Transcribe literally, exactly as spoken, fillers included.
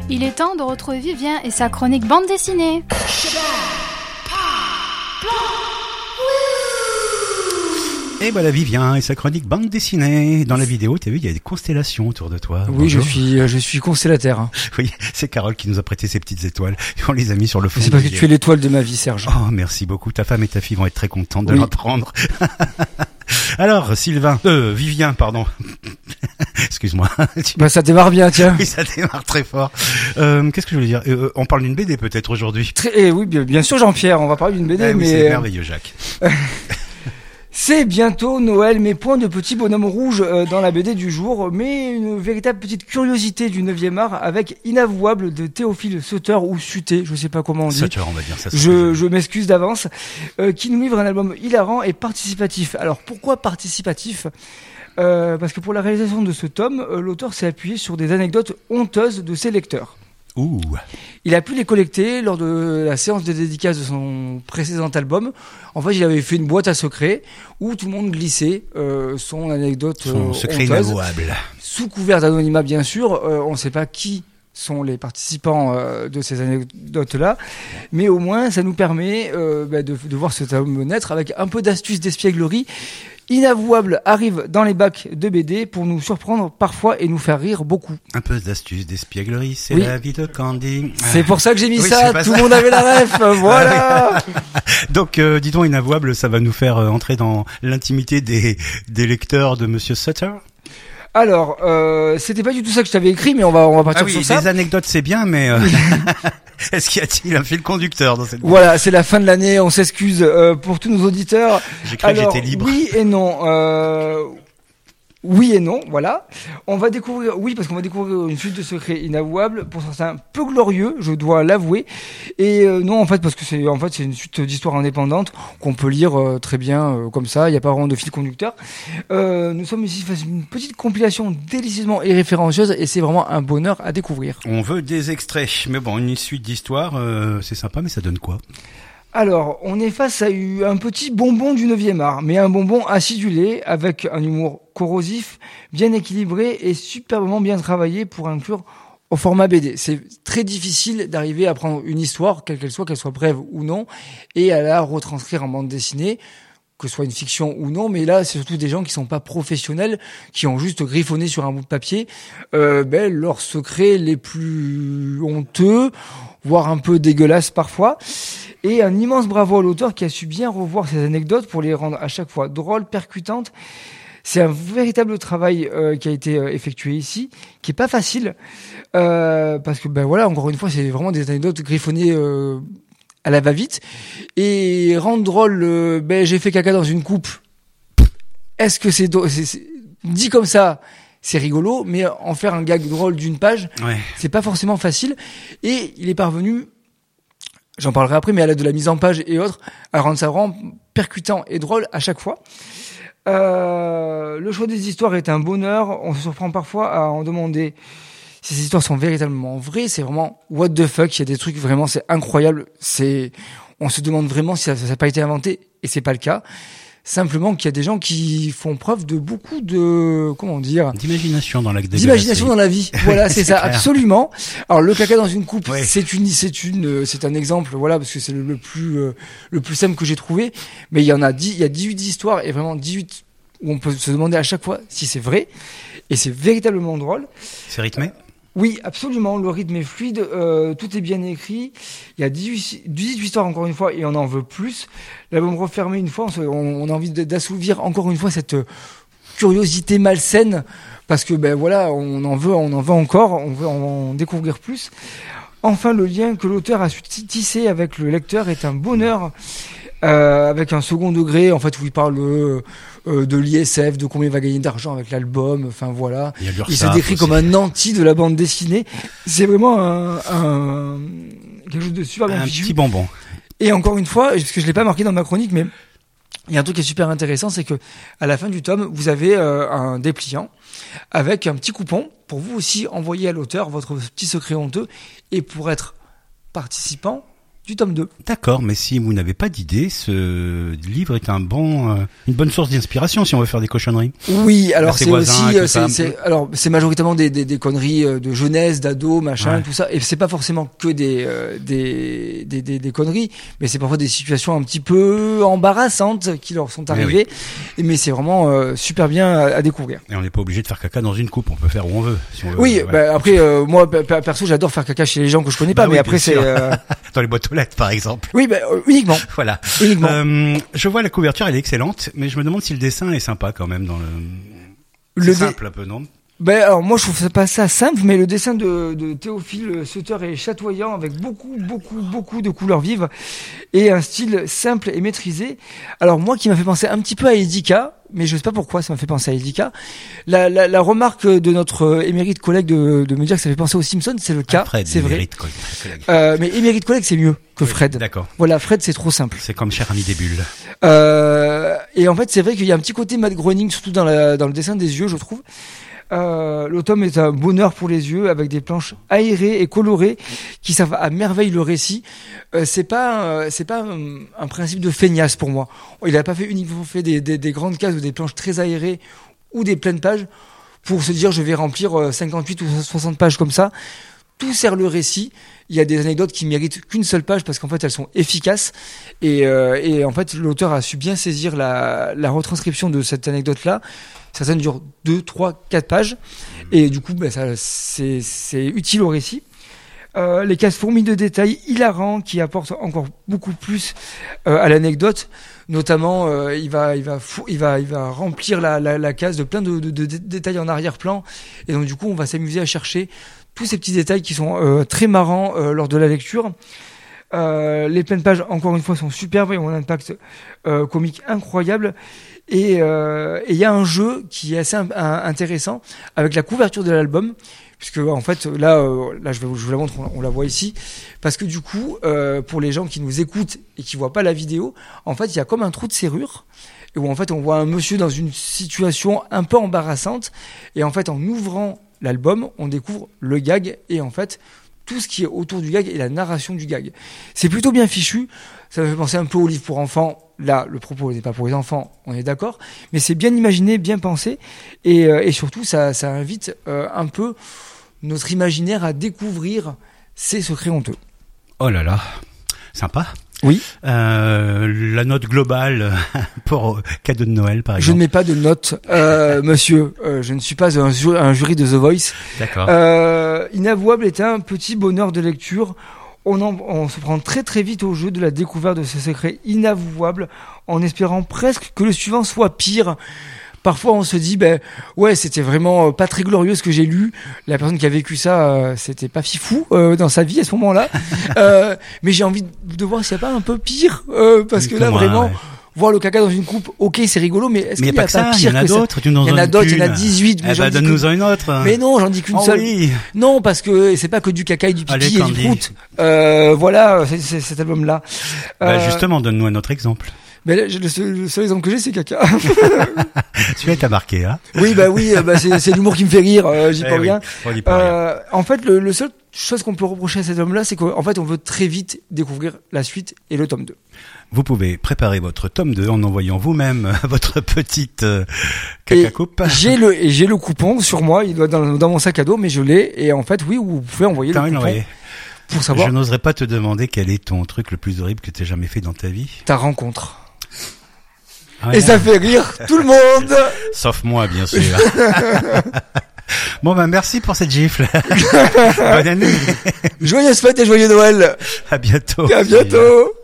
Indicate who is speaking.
Speaker 1: Il est temps de retrouver Vivien et sa chronique bande dessinée.
Speaker 2: Et voilà Vivien et sa chronique bande dessinée. Dans la vidéo, t'as vu, il y a des constellations autour de toi.
Speaker 3: Oui, je suis, je suis constellateur. Hein.
Speaker 2: Oui, c'est Carole qui nous a prêté ces petites étoiles. On les a mis sur le fond.
Speaker 3: C'est parce que tu es l'étoile de ma vie, Serge.
Speaker 2: Oh, merci beaucoup. Ta femme et ta fille vont être très contentes de
Speaker 3: oui.
Speaker 2: l'apprendre. Alors, Sylvain, euh, Vivien, pardon. Excuse-moi.
Speaker 3: Bah, ça démarre bien, tiens.
Speaker 2: Oui, ça démarre très fort. Euh, qu'est-ce que je voulais dire? Euh, on parle d'une B D peut-être aujourd'hui.
Speaker 3: Très, eh oui, bien, bien sûr, Jean-Pierre, on va parler d'une B D,
Speaker 2: eh oui,
Speaker 3: mais.
Speaker 2: C'est merveilleux, Jacques.
Speaker 3: C'est bientôt Noël, mais point de petit bonhomme rouge euh, dans la B D du jour, mais une véritable petite curiosité du neuvième art avec Inavouable de Théophile Sutter ou Sutter, je sais pas comment on dit.
Speaker 2: Sutter, on va dire ça.
Speaker 3: Je, je m'excuse d'avance, euh, qui nous livre un album hilarant et participatif. Alors pourquoi participatif ? euh, Parce que pour la réalisation de ce tome, euh, l'auteur s'est appuyé sur des anecdotes honteuses de ses lecteurs.
Speaker 2: Ouh.
Speaker 3: Il a pu les collecter lors de la séance de dédicace de son précédent album. En fait, il avait fait une boîte à secrets où tout le monde glissait euh, son anecdote
Speaker 2: son
Speaker 3: euh,
Speaker 2: secret
Speaker 3: honteuse,
Speaker 2: inavouable.
Speaker 3: sous couvert d'anonymat, bien sûr. Euh, on ne sait pas qui sont les participants euh, de ces anecdotes-là, mais au moins, ça nous permet euh, bah, de, de voir cet album naître avec un peu d'astuce d'espièglerie. Inavouable arrive dans les bacs de B D pour nous surprendre parfois et nous faire rire beaucoup.
Speaker 2: Un peu d'astuce d'espièglerie, c'est
Speaker 3: oui.
Speaker 2: la vie de Candy.
Speaker 3: C'est pour ça que j'ai mis
Speaker 2: oui,
Speaker 3: ça, tout
Speaker 2: ça.
Speaker 3: le monde avait la ref, voilà.
Speaker 2: Donc, euh, dis donc, Inavouable, ça va nous faire euh, entrer dans l'intimité des, des lecteurs de Monsieur Sutter.
Speaker 3: Alors, euh, c'était pas du tout ça que je t'avais écrit, mais on va on va partir
Speaker 2: ah oui,
Speaker 3: sur ça.
Speaker 2: Les anecdotes, c'est bien, mais euh, est-ce qu'il y a-t-il un fil conducteur dans cette bande?
Speaker 3: Voilà, c'est la fin de l'année, on s'excuse euh, pour tous nos auditeurs.
Speaker 2: J'ai cru
Speaker 3: Alors,
Speaker 2: que j'étais libre.
Speaker 3: Oui et non. Euh, oui et non, voilà. On va découvrir, oui, parce qu'on va découvrir une suite de secrets inavouables, pour certains peu glorieux, je dois l'avouer. Et euh, non, en fait, parce que c'est en fait c'est une suite d'histoires indépendantes qu'on peut lire euh, très bien euh, comme ça. Il n'y a pas vraiment de fil conducteur. Euh, nous sommes ici face à une petite compilation délicieusement irréférencieuse et c'est vraiment un bonheur à découvrir.
Speaker 2: On veut des extraits, mais bon, une suite d'histoires, euh, c'est sympa, mais ça donne quoi?
Speaker 3: Alors, on est face à un petit bonbon du neuvième art, mais un bonbon acidulé, avec un humour corrosif, bien équilibré et superbement bien travaillé pour inclure au format B D. C'est très difficile d'arriver à prendre une histoire, quelle qu'elle soit, qu'elle soit brève ou non, et à la retranscrire en bande dessinée, que ce soit une fiction ou non, mais là, c'est surtout des gens qui sont pas professionnels, qui ont juste griffonné sur un bout de papier euh, ben, leurs secrets les plus honteux, voire un peu dégueulasses parfois. Et un immense bravo à l'auteur qui a su bien revoir ses anecdotes pour les rendre à chaque fois drôles, percutantes. C'est un véritable travail euh, qui a été euh, effectué ici, qui est pas facile, euh, parce que ben voilà, encore une fois, c'est vraiment des anecdotes griffonnées euh, à la va-vite. Et rendre drôle, euh, ben j'ai fait caca dans une coupe. Est-ce que c'est, do- c'est, c'est dit comme ça? C'est rigolo, mais en faire un gag drôle d'une page,
Speaker 2: ouais.
Speaker 3: c'est pas forcément facile. Et il est parvenu, j'en parlerai après, mais à l'aide de la mise en page et autres, à rendre ça vraiment percutant et drôle à chaque fois. Euh, le choix des histoires est un bonheur. On se surprend parfois à en demander si ces histoires sont véritablement vraies. C'est vraiment what the fuck. Il y a des trucs vraiment, c'est incroyable. C'est, on se demande vraiment si ça n'a pas été inventé, et c'est pas le cas. Simplement qu'il y a des gens qui font preuve de beaucoup de, comment dire,
Speaker 2: d'imagination dans l'acte de
Speaker 3: d'imagination dans la vie. Voilà, c'est, c'est ça,
Speaker 2: clair.
Speaker 3: Absolument. Alors le caca dans une coupe,
Speaker 2: ouais.
Speaker 3: c'est une, c'est une, c'est un exemple, voilà, parce que c'est le, le plus, euh, le plus simple que j'ai trouvé. Mais il y en a dix, il y a dix-huit histoires et vraiment dix-huit où on peut se demander à chaque fois si c'est vrai. Et c'est véritablement drôle.
Speaker 2: C'est rythmé?
Speaker 3: Oui, absolument. Le rythme est fluide, euh, tout est bien écrit. Il y a dix-huit, dix-huit histoires encore une fois et on en veut plus. L'album refermé une fois, on, se, on, on a envie d'assouvir encore une fois cette curiosité malsaine parce que ben voilà, on en veut, on en veut encore, on veut en découvrir plus. Enfin, le lien que l'auteur a su tisser avec le lecteur est un bonheur. Euh, avec un second degré en fait où il parle euh, euh, de l'I S F, de combien il va gagner d'argent avec l'album, enfin voilà.
Speaker 2: Il,
Speaker 3: il se décrit aussi comme un nanti de la bande dessinée. C'est vraiment un, un quelque chose de super bien
Speaker 2: un
Speaker 3: fichu.
Speaker 2: petit bonbon.
Speaker 3: Et encore une fois, parce que je l'ai pas marqué dans ma chronique, mais il y a un truc qui est super intéressant, c'est que à la fin du tome, vous avez euh, un dépliant avec un petit coupon pour vous aussi envoyer à l'auteur votre petit secret honteux et pour être participant du tome deux.
Speaker 2: D'accord, mais si vous n'avez pas d'idée, ce livre est un bon, euh, une bonne source d'inspiration si on veut faire des cochonneries.
Speaker 3: Oui, alors c'est
Speaker 2: voisins,
Speaker 3: aussi, c'est, c'est, alors c'est majoritairement des, des, des conneries de jeunesse, d'ado, machin, ouais. tout ça. Et c'est pas forcément que des, euh, des, des, des, des conneries, mais c'est parfois des situations un petit peu embarrassantes qui leur sont arrivées. Oui. Mais c'est vraiment euh, super bien à, à découvrir.
Speaker 2: Et on n'est pas obligé de faire caca dans une coupe, on peut faire où on veut. Si on veut
Speaker 3: oui,
Speaker 2: ouais.
Speaker 3: bah, après, euh, moi perso, j'adore faire caca chez les gens que je connais pas, bah, mais oui, après c'est euh...
Speaker 2: dans les boîtes aux lettres, par exemple.
Speaker 3: Oui, bah, euh, uniquement.
Speaker 2: Voilà.
Speaker 3: Uniquement.
Speaker 2: Euh, je vois la couverture, elle est excellente, mais je me demande si le dessin est sympa quand même dans le.
Speaker 3: Le
Speaker 2: c'est
Speaker 3: dé...
Speaker 2: simple un peu, non?
Speaker 3: Ben alors moi je trouve ça pas ça simple, mais le dessin de, de Théophile Sutter est chatoyant avec beaucoup beaucoup beaucoup de couleurs vives et un style simple et maîtrisé. Alors moi qui m'a fait penser un petit peu à Edika, mais je sais pas pourquoi ça m'a fait penser à Edika. La, la, la remarque de notre émérite collègue de, de me dire que ça fait penser aux Simpsons, c'est le cas,
Speaker 2: Fred,
Speaker 3: c'est vrai.
Speaker 2: Émérite collègue.
Speaker 3: Euh, mais émérite collègue c'est mieux que
Speaker 2: oui,
Speaker 3: Fred.
Speaker 2: D'accord.
Speaker 3: Voilà, Fred c'est trop simple.
Speaker 2: C'est comme cher ami des bulles.
Speaker 3: Euh, et en fait c'est vrai qu'il y a un petit côté Matt Groening surtout dans, la, dans le dessin des yeux je trouve. Euh, l'automne est un bonheur pour les yeux avec des planches aérées et colorées qui servent à merveille le récit. Euh, c'est pas euh, c'est pas un, un principe de feignasse pour moi. Il a pas fait uniquement fait des, des, des grandes cases ou des planches très aérées ou des pleines pages pour se dire je vais remplir cinquante-huit ou soixante pages comme ça. Tout sert le récit. Il y a des anecdotes qui méritent qu'une seule page parce qu'en fait elles sont efficaces et, euh, et en fait l'auteur a su bien saisir la, la retranscription de cette anecdote là. Certaines durent deux, trois, quatre pages et du coup ben, ça, c'est, c'est utile au récit. Euh, les cases fourmis de détails hilarants qui apportent encore beaucoup plus euh, à l'anecdote. Notamment, euh, il va, il va, fou, il va, il va remplir la, la, la case de plein de, de, de, de détails en arrière-plan et donc du coup on va s'amuser à chercher tous ces petits détails qui sont euh, très marrants euh, lors de la lecture. Euh, les pleines pages, encore une fois, sont superbes et ont un impact euh, comique incroyable. Et il euh, y a un jeu qui est assez un, un, intéressant avec la couverture de l'album, puisque en fait là, euh, là je, vais, je vous la montre, on, on la voit ici, parce que du coup, euh, pour les gens qui nous écoutent et qui voient pas la vidéo, en fait, il y a comme un trou de serrure. Et où en fait on voit un monsieur dans une situation un peu embarrassante. Et en fait, en ouvrant l'album, on découvre le gag et en fait tout ce qui est autour du gag et la narration du gag. C'est plutôt bien fichu. Ça me fait penser un peu au livre pour enfants. Là, le propos n'est pas pour les enfants, on est d'accord. Mais c'est bien imaginé, bien pensé. Et, euh, et surtout, ça, ça invite euh, un peu notre imaginaire à découvrir ces secrets honteux.
Speaker 2: Oh là là, sympa.
Speaker 3: Oui.
Speaker 2: Euh, la note globale pour cadeau de Noël, par exemple.
Speaker 3: Je ne mets pas de note, euh, monsieur. Euh, je ne suis pas un, ju- un jury de The Voice.
Speaker 2: D'accord.
Speaker 3: Euh, Inavouable est un petit bonheur de lecture. On, en, on se prend très très vite au jeu de la découverte de ce secret inavouable, en espérant presque que le suivant soit pire. Parfois, on se dit, ben ouais, c'était vraiment pas très glorieux ce que j'ai lu. La personne qui a vécu ça, euh, c'était pas fifou euh, dans sa vie à ce moment-là. euh, mais j'ai envie de voir s'il n'y a pas un peu pire, euh, parce que là,
Speaker 2: moi,
Speaker 3: vraiment,
Speaker 2: ouais.
Speaker 3: voir le caca dans une coupe, ok, c'est rigolo, mais est-ce
Speaker 2: mais
Speaker 3: qu'il n'y a,
Speaker 2: a
Speaker 3: pas,
Speaker 2: pas
Speaker 3: pas
Speaker 2: ça,
Speaker 3: pire
Speaker 2: il y en a
Speaker 3: que
Speaker 2: d'autres,
Speaker 3: ça?
Speaker 2: tu nous en
Speaker 3: Il y en a
Speaker 2: donnes
Speaker 3: d'autres, il y en a
Speaker 2: qu'une.
Speaker 3: dix-huit. Mais
Speaker 2: Eh ben, donne-nous en une autre.
Speaker 3: Mais non, j'en dis qu'une
Speaker 2: oh
Speaker 3: seule.
Speaker 2: Oui.
Speaker 3: Non, parce que c'est pas que du caca et du pipi
Speaker 2: Allez,
Speaker 3: et
Speaker 2: Candy.
Speaker 3: du prout. Euh, voilà, c'est, c'est cet album-là.
Speaker 2: Bah,
Speaker 3: Euh,
Speaker 2: justement, donne-nous un autre exemple.
Speaker 3: Mais là, le, seul, le seul exemple que j'ai, c'est caca.
Speaker 2: Celui-là t'a marqué, hein?
Speaker 3: Oui, bah oui, bah c'est, c'est l'humour qui me fait rire, euh, j'y
Speaker 2: Eh
Speaker 3: peux
Speaker 2: oui,
Speaker 3: rien.
Speaker 2: on y peut rien.
Speaker 3: Euh, en fait, le, le seul chose qu'on peut reprocher à cet homme-là, c'est qu'en fait, on veut très vite découvrir la suite et le tome deux.
Speaker 2: Vous pouvez préparer votre tome deux en envoyant vous-même votre petite euh, caca coupe.
Speaker 3: J'ai le, et j'ai le coupon sur moi, il doit être dans, dans mon sac à dos, mais je l'ai. Et en fait, oui, vous pouvez envoyer
Speaker 2: T'as
Speaker 3: le
Speaker 2: envie de
Speaker 3: coupon
Speaker 2: l'envoyer.
Speaker 3: pour savoir
Speaker 2: Je n'oserais pas te demander quel est ton truc le plus horrible que tu aies jamais fait dans ta vie.
Speaker 3: ta rencontre.
Speaker 2: Ah,
Speaker 3: Et ça fait rire tout le monde.
Speaker 2: Sauf moi, bien sûr. Bon, ben, merci pour cette gifle. Bonne année.
Speaker 3: Joyeuse fête et joyeux Noël.
Speaker 2: À bientôt.
Speaker 3: Et à bientôt.